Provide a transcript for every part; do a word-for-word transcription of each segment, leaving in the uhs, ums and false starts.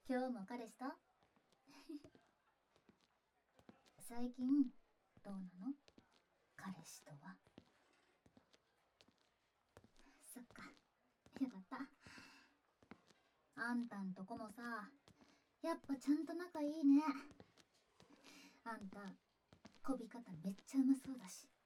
今日も彼氏と最近どうなの？彼氏とは。そっか、よかった。あんたんとこもさ、やっぱちゃんと仲いいね。あんたこび方めっちゃうまそうだし。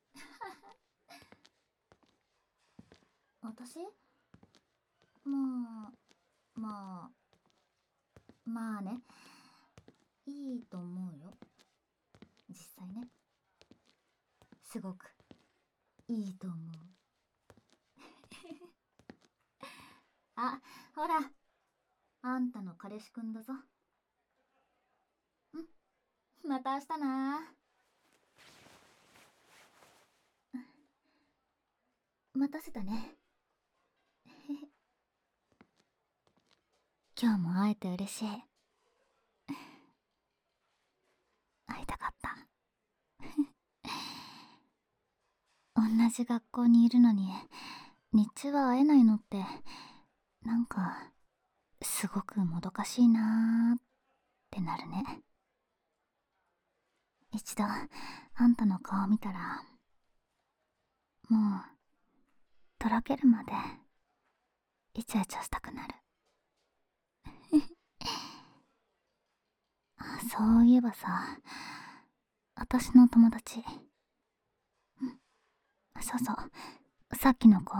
私？まあまあまあね、いいと思うよ。実際ね、すごくいいと思う。あ、ほら、あんたの彼氏くんだぞ。ん、また明日な。待たせたね。今日も会えて嬉しい。会いたかった。同じ学校にいるのに日中は会えないのってなんかすごくもどかしいなーってなるね。一度あんたの顔見たらもうとろけるまでイチャイチャしたくなる。そういえばさ、私の友達、そうそう、さっきの子、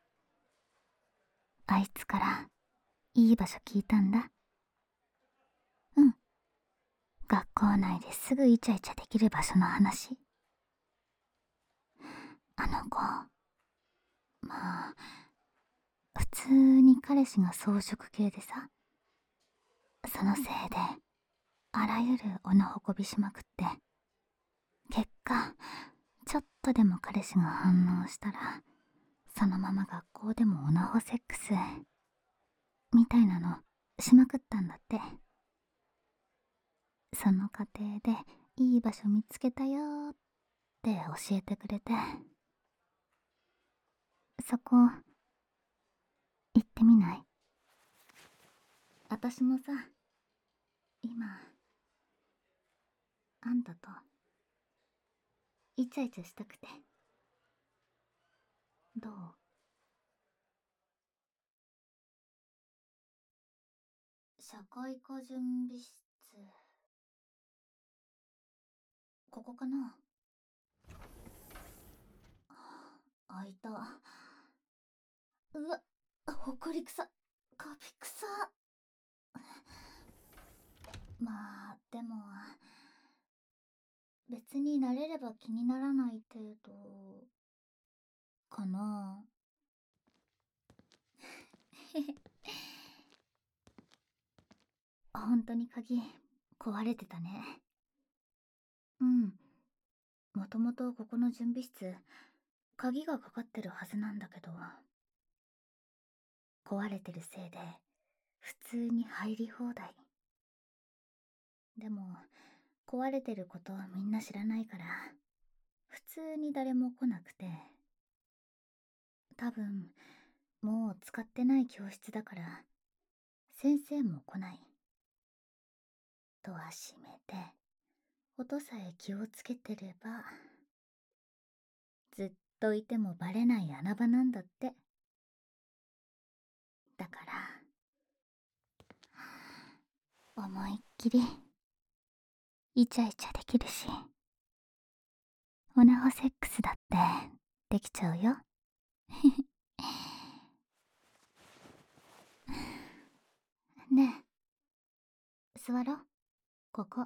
あいつからいい場所聞いたんだ。うん、学校内ですぐイチャイチャできる場所の話。あの子、まあ普通に彼氏が草食系でさ、そのせいであらゆるオナホコびしまくって、結果ちょっとでも彼氏が反応したらそのまま学校でもオナホセックスみたいなのしまくったんだって。その過程でいい場所見つけたよーって教えてくれて、そこ行ってみない？私もさ、今あんたとイチャイチャしたくて。どう？社会科準備室、ここかな？開いた。うわ、ほこり草、カビ草。まあでも別に慣れれば気にならない程度かな。本当に鍵壊れてたね。うん、もともとここの準備室鍵がかかってるはずなんだけど、壊れてるせいで普通に入り放題。でも壊れてることみんな知らないから普通に誰も来なくて、多分もう使ってない教室だから先生も来ない。ドア閉めて音さえ気をつけてればずっといてもバレない穴場なんだって。だから思いっきりイチャイチャできるし、オナホセックスだってできちゃうよ。ねえ、座ろう。ここ。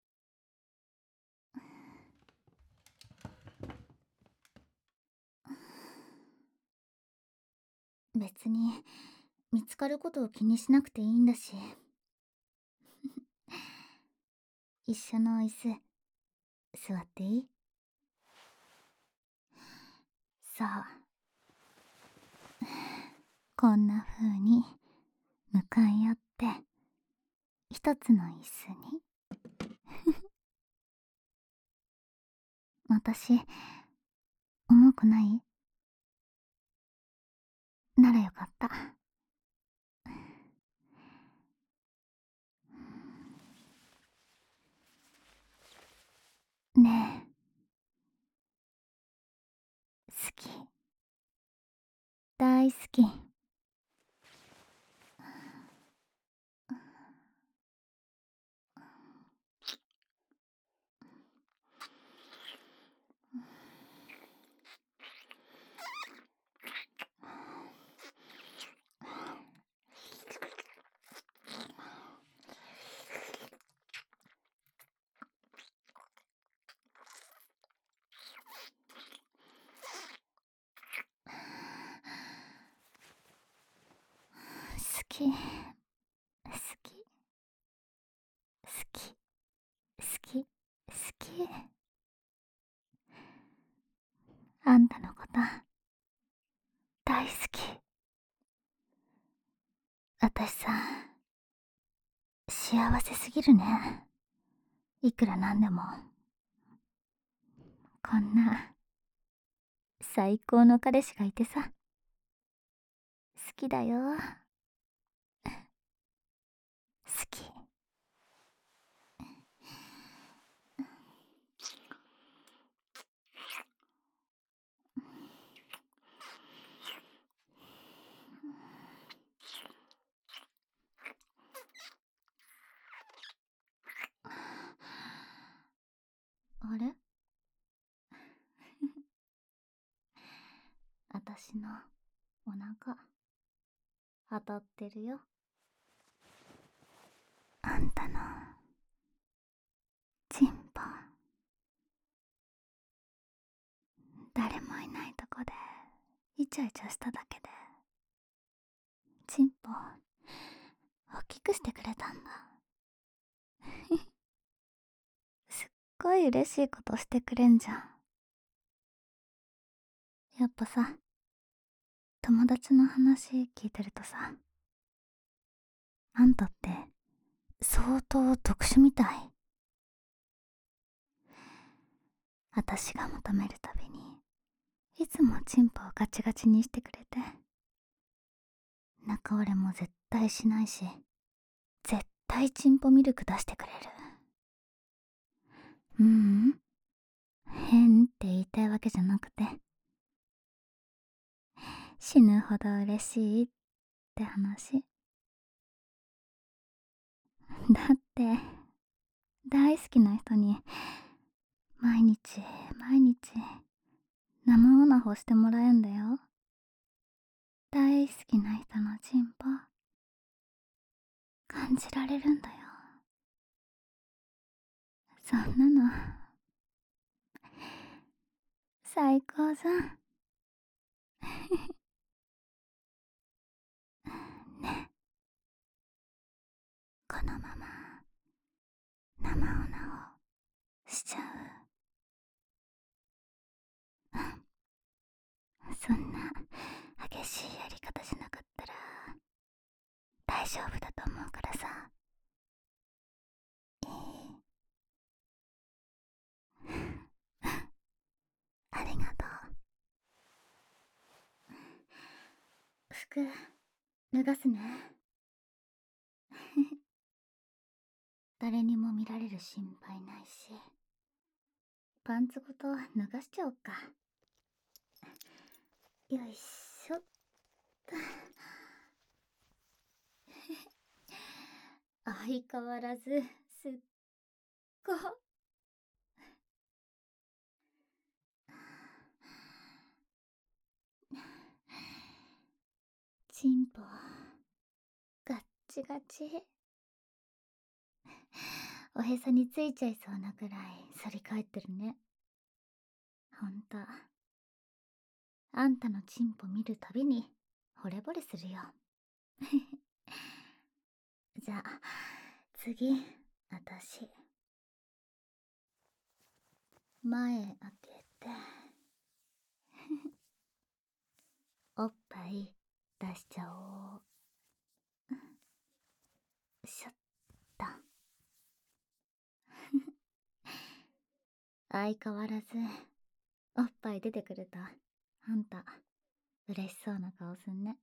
別に見つかることを気にしなくていいんだし。一緒の椅子座っていい？そう、こんな風に向かい合って一つの椅子に。私重くない？ならよかった。 大好き。好き、好き、好き、好き、好き。あんたのこと大好き。私さ、幸せすぎるね。いくらなんでも。こんな最高の彼氏がいてさ、好きだよ。好き。あれ私のお腹当たってるよ。あんたのチンポ、誰もいないとこでイチャイチャしただけでチンポ大きくしてくれたんだ。すっごい嬉しいことしてくれんじゃん。やっぱさ、友達の話聞いてるとさ、あんたって相当特殊みたい。私が求めるたびにいつもチンポをガチガチにしてくれて、中折れも絶対しないし、絶対チンポミルク出してくれる。ううん、変って言いたいわけじゃなくて、死ぬほど嬉しいって話。だって大好きな人に毎日毎日生オナホしてもらえんだよ。大好きな人のチンポ感じられるんだよ。そんなの最高じゃん。ね、このまま生オナホしちゃう？そんな激しいやり方じゃなかったら大丈夫だと思うからさ。いい？ありがとう。服脱がすね。誰にも見られる心配ないし、パンツごと脱がしちゃおっか。よいしょっと。相変わらずすっごチンポガッチガチ。おへそについちゃいそうなくらい反り返ってるね。ほんと、あんたのチンポ見るたびに惚れ惚れするよ。じゃあ次、あたし前開けておっぱい出しちゃおう。しょっと。相変わらずおっぱい出てくるとあんた嬉しそうな顔すんね。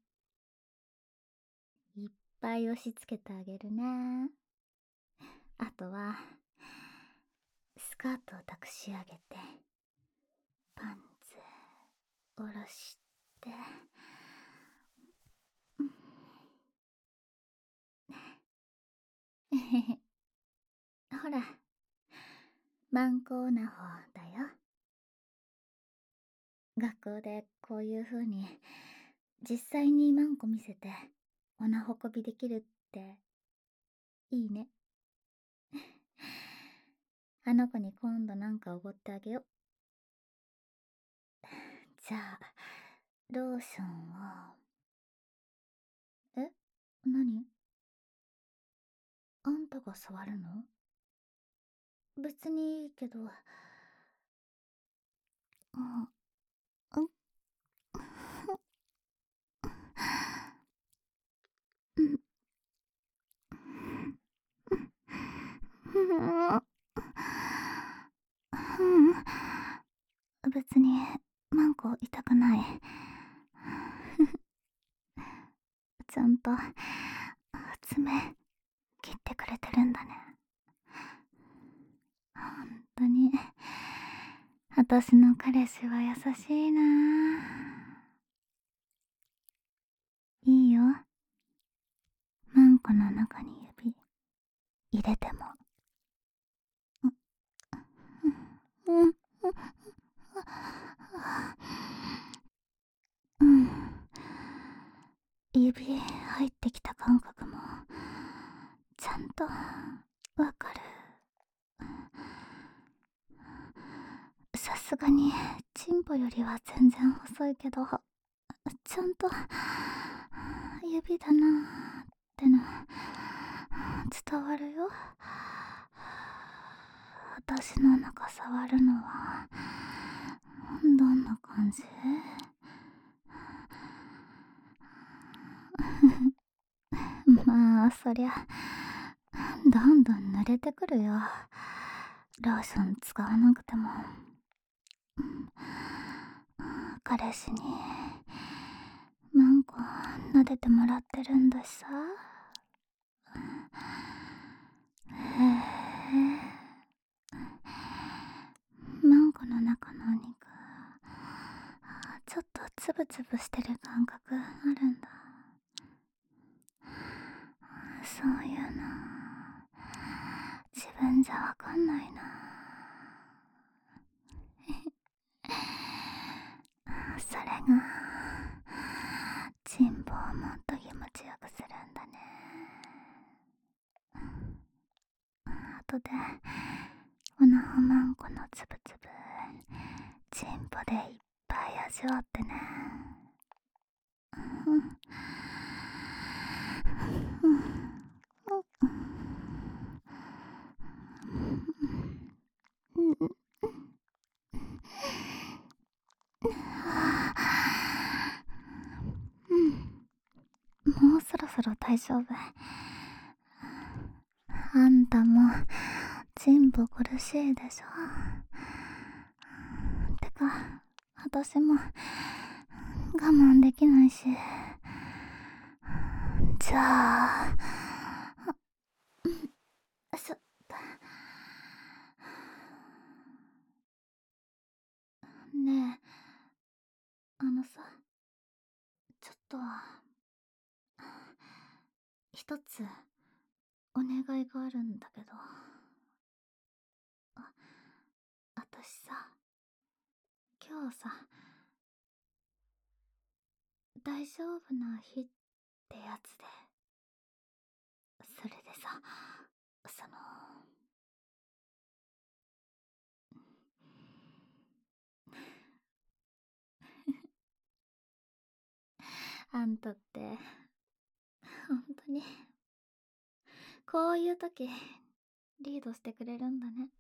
いっぱい押し付けてあげるね。あとはスカートを託し上げてパンツ下ろしてほら、マンコーナホだよ。学校でこういう風に実際にマンコ見せておなほこびできるっていいね。あの子に今度なんかおごってあげよ。じゃあローションは。え、何？あんたが触るの？別にいいけど。うん、うん、うん、うん、別にマンコ痛くない。ちゃんと爪切ってくれてるんだね。ほんとに私の彼氏は優しいな。いいよ、マンコの中に指入れても。うん、うん、うん、指入ってきた感覚もちゃんとわかる。さすがにチンポよりは全然細いけど、ちゃんと指だなーっての伝わるよ。私の中触るのはどんな感じ？まあそりゃどんどん濡れてくるよ、ローション使わなくても。彼氏にマンコ撫でてもらってるんだしさ。へえ、マンコの中のお肉ちょっとつぶつぶしてる感覚あるんだ。そういうの自分じゃわかんないな。それがチンポをもっと気持ちよくするんだね。後でおなほマンコのつぶつぶチンポでいっぱい味わってね。うん、うん、うん、うん、うん、もうそろそろ大丈夫。あんたもチンポ苦しいでしょ。てか私も我慢できないし。じゃあそねえ、あのさ、ちょっと一つお願いがあるんだけど。あ、私さ、今日さ、大丈夫な日ってやつで、それでさ、そのあんたって本当にこういう時リードしてくれるんだね。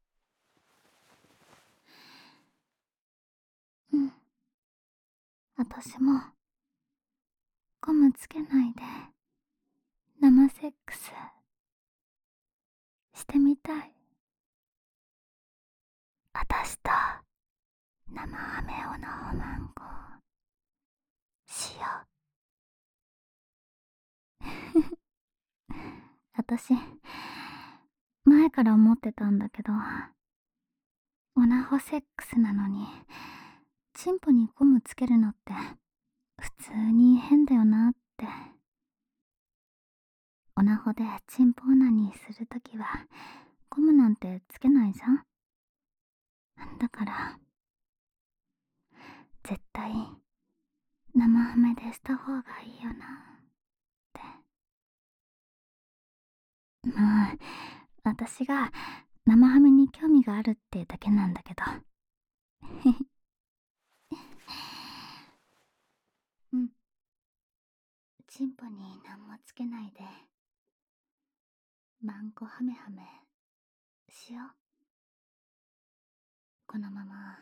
うん、私もゴムつけないで生セックスしてみたい。私と生飴をのおまんこしよう。私前から思ってたんだけど、オナホセックスなのにチンポにゴムつけるのって普通に変だよなって。 オナホでチンポオナニーするときはゴムなんてつけないじゃん。だから絶対生ハメでした方がいいよなって。まあ私が生ハメに興味があるってだけなんだけど。うん、チンポに何もつけないでマンコハメハメしよう。このまま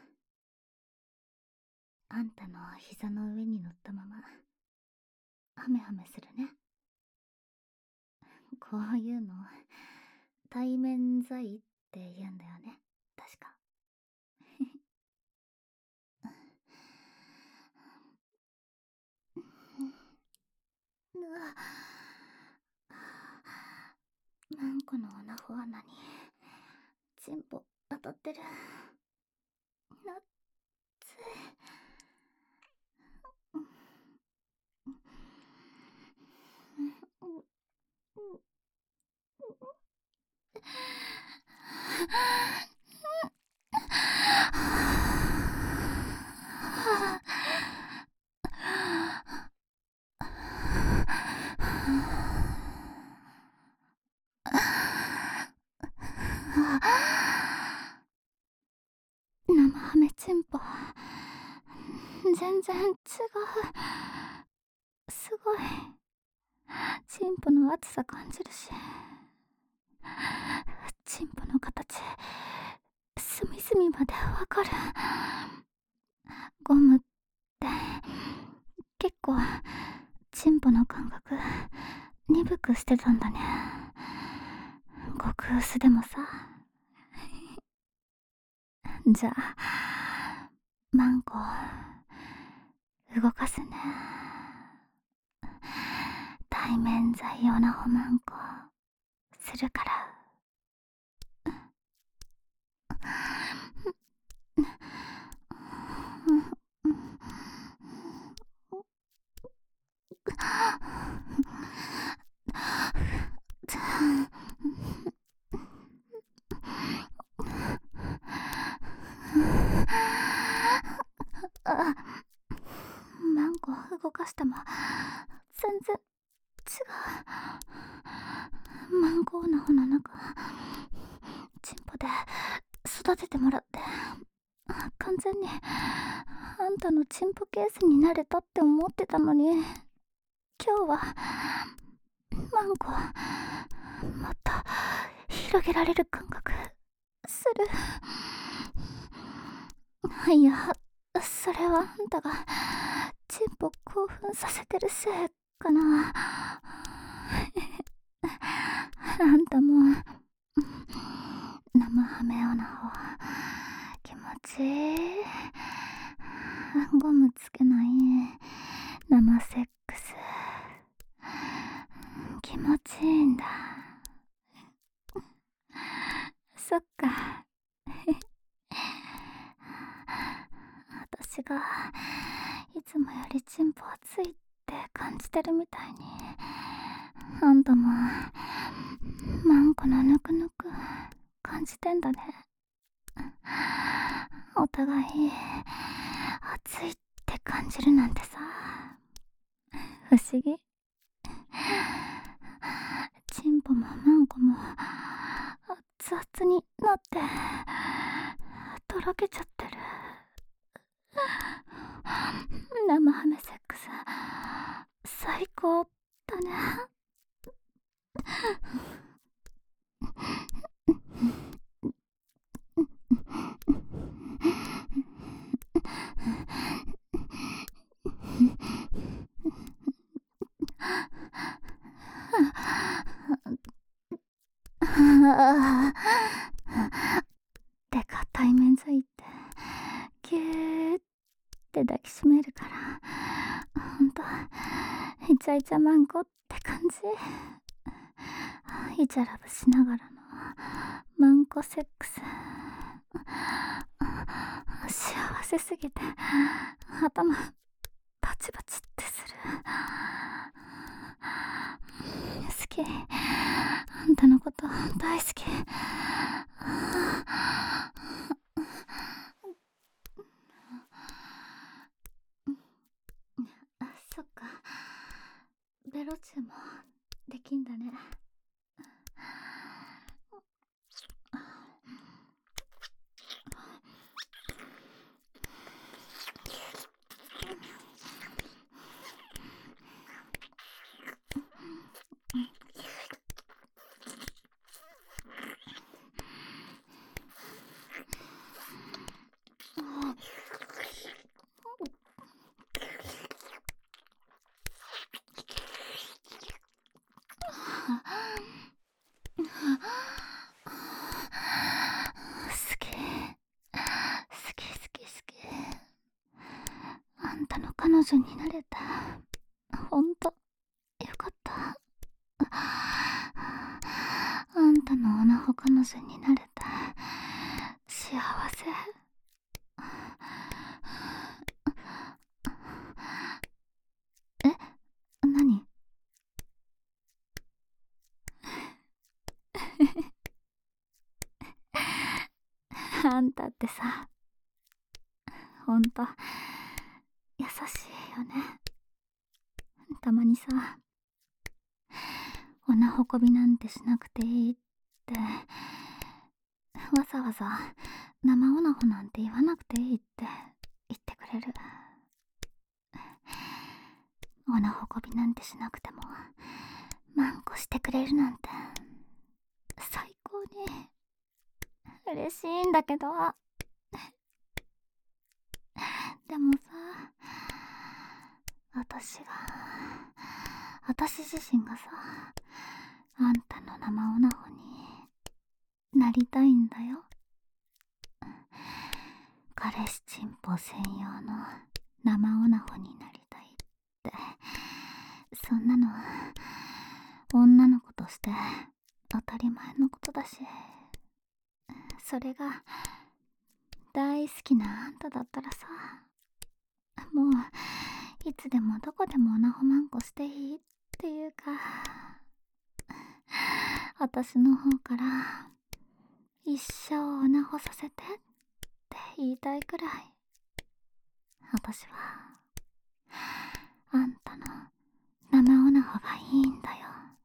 あんたの膝の上に乗ったままハメハメするね。こういうの対面罪って言うんだよね、確か。マンコのオナホ穴にチンポ当たってる。なっつい。生ハメチンポ全然違う。すごいチンポの熱さ感じるし、チンポの形隅々までわかる。ゴムって結構チンポの感覚鈍くしてたんだね。極薄でもさ。じゃあマンコ動かすね。対面罪オナホマンコするから。あ、マンコ動かしても全然違う。マンコオナホの中チンポで育ててもらって完全にあんたのチンポケースになれたって思ってたのに、今日はマンコもっと広げられる感覚する。いや、それはあんたがチンポ興奮させてるせいかな。あんたも生ハメオナホ気持ちいい。ゴムつけない生セックス気持ちいいんだ。そっか。私がいつもよりチンポ熱いって感じてるみたいに、あんたもマンコのぬくぬく感じてんだね。お互い熱いって感じるなんてさ、不思議。チンポもマンコも熱々になってとろけちゃってる。生ハメセックス最高だね。でか対面罪ってギューって抱きしめるから、ほんとイチャイチャマンコって感じ。イチャラブしながらのマンコセックス幸せすぎて頭バチバチってする。好きき。あんたのこと大好き。あ、そっか。ベロチューもできんだね。好き。好き好き好き。あんたの彼女になれた。ほんと、よかった。あんたのオナホ彼女になれた。幸せ。え、何？あんたってさ、ほんと、優しいよね。たまにさ、オナホこびなんてしなくていいって、わざわざ生オナホなんて言わなくていいって言ってくれる。オナホこびなんてしなくても、マンコしてくれるなんて、最高に嬉しいんだけど。でもさ、私が、私自身がさ、あんたの生オナホになりたいんだよ。彼氏チンポ専用の生オナホになりたいって、そんなの女の子として当たり前のことだし、それが大好きなあんただったらさ、もういつでもどこでもオナホマンコしていいっていうか、私の方から一生オナホさせてって言いたいくらい、私はあんたの生オナホがいいんだよ。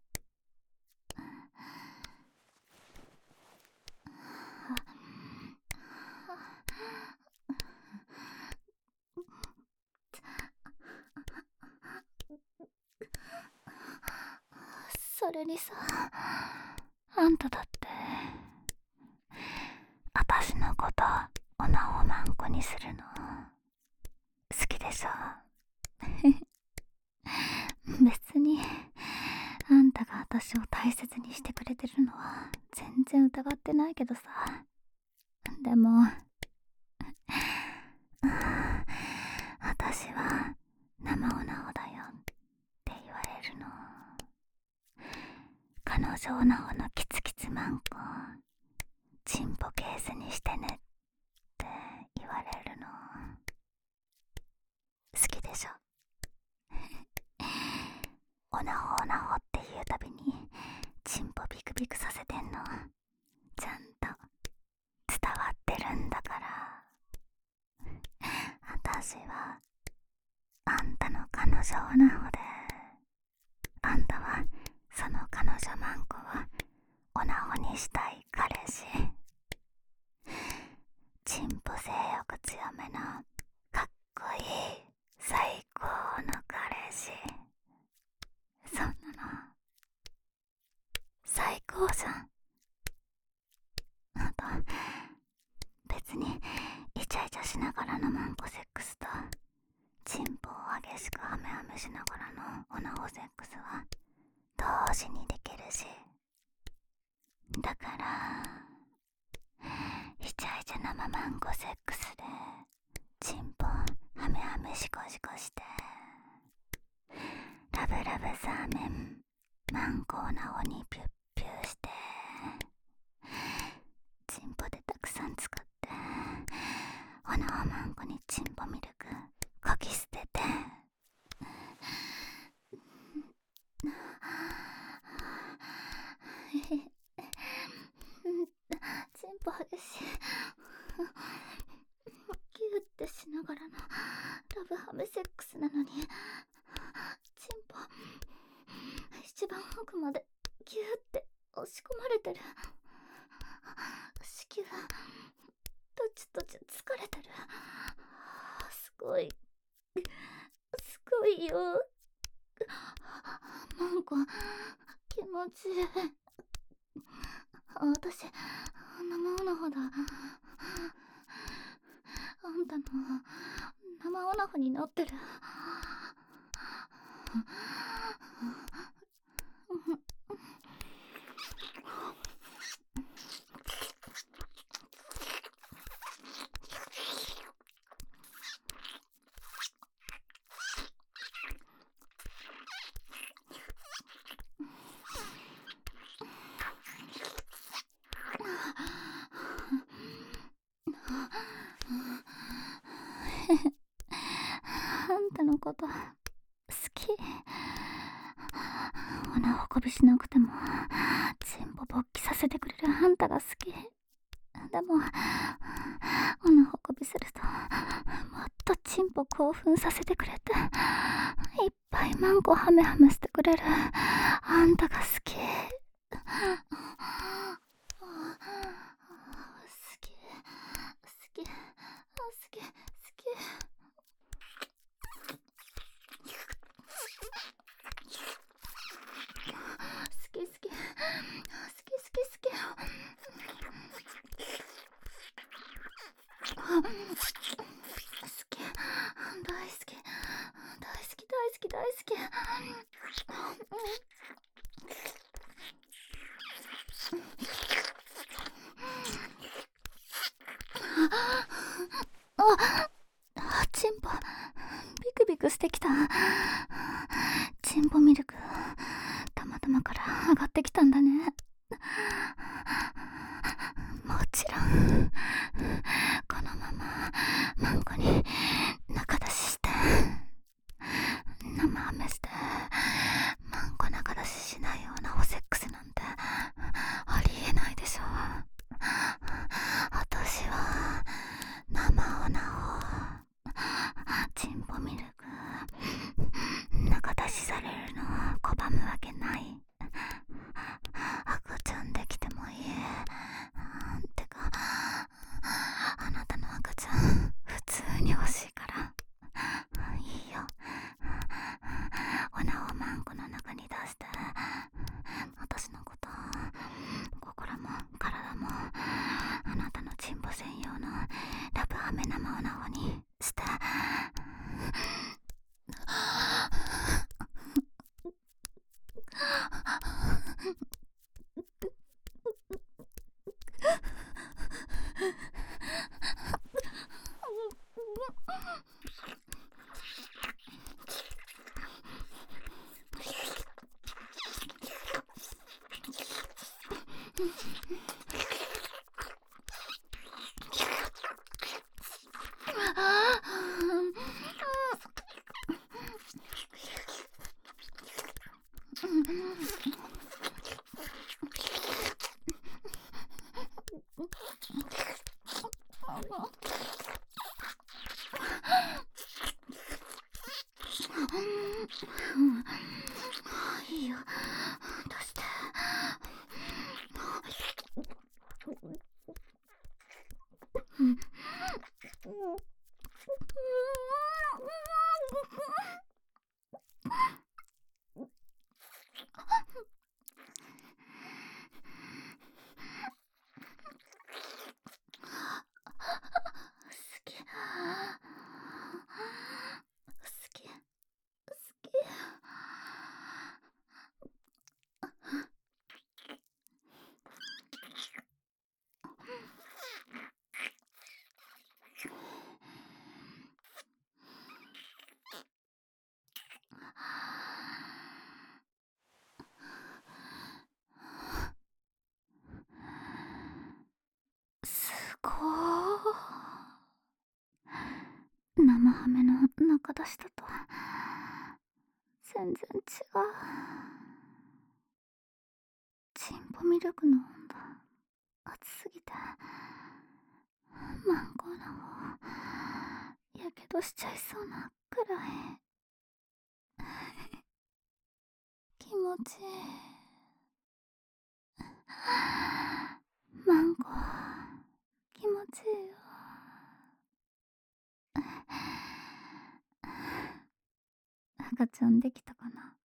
それにさ、あんただって私のことオナホマンコにするの好きでしょ。別にあんたが私を大切にしてくれてるのは全然疑ってないけどさ、でも私は生オナホだよって言われるの。彼女オナホのキツキツマンコチンポケースにしてねって言われるの好きでしょ。オナホオナホって言うたびにチンポビクビクさせてんのちゃんと伝わってるんだから。私はあんたの彼女オナホで、あんたはその彼女マンコをオナホにしたい彼氏。チンポ性欲強めのかっこいい最高の彼氏。そんなの最高じゃん。あと別にイチャイチャしながらのマンコセックスとチンポを激しくハメハメしながらのオナホセックスは同時にできるし、だからイチャイチャ生マンコセックスでチンポハメハメシコシコしてラブラブサーメンマンコオナホにピュッピューして、チンポでたくさん使ってオナホマンコにチンポミルクこき捨ててチンポ激しい。ギューってしながらのラブハメセックスなのに、チンポ一番奥までギューって押し込まれてる。子宮とちとち疲れてる。すごいすごいよ。マンコ気持ちいい。私生オナホだ。あんたの生オナホになってる。あんたのこと好き。おな運びしなくてもチンポ勃起させてくれるあんたが好き。でもおな運びするともっとチンポ興奮させてくれて、いっぱいマンコハメハメしてくれるあんたが好き。好き好き好き好き。好き好き好き好き好き好き大好き大好き大好き大好き。ああ、チンポビクビクしてきた。チンポミルクたまたまから上がってきたんだね。もちろんこのままマンコに仲出しして生ハメしてマンコ仲出ししないようなおセックスなんてありえないでしょ。私は生オナをチンポミルク仲出しされるのを拒むわけない。赤ちゃんできてもいい。てかあなたの赤ちゃん普通に欲しいからいいよ。オナをマンコの中に出して私のこと心も体もあなたのチンポ専用のラブハメ生オナホにしていいよ出して。好き好き好き。すごー。生ハメの中出しだと全然違う。チンポミルクの温度熱すぎてマンゴーの方やけどしちゃいそうなくらい気持ちいい。マンゴー気持ちいいよ。赤ちゃんできたかな。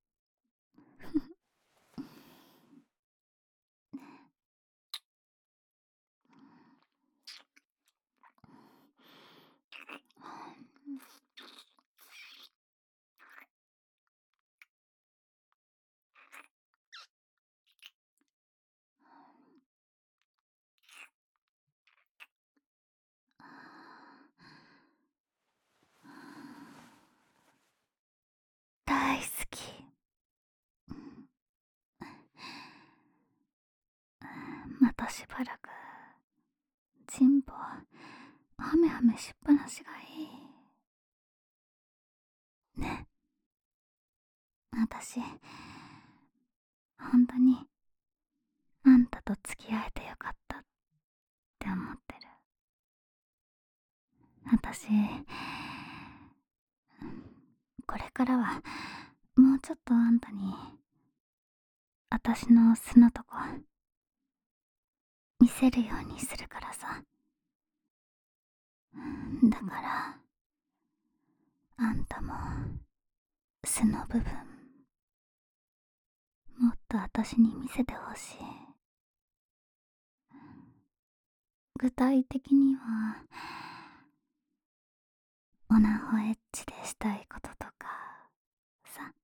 大好き。またしばらくチンポハメハメしっぱなしがいいね。私本当にあんたと付き合えてよかったって思ってる。私これからはもうちょっとあんたに私の素のとこ見せるようにするからさ。だからあんたも素の部分もっと私に見せてほしい。具体的にはオナホエッチでしたいこととかさ。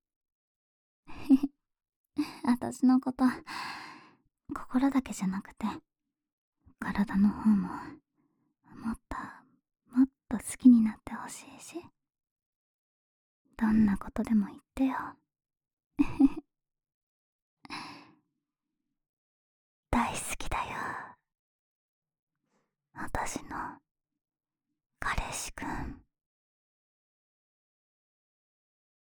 私のこと心だけじゃなくて体の方ももっともっと好きになってほしいし、どんなことでも言ってよ。大好きだよ私の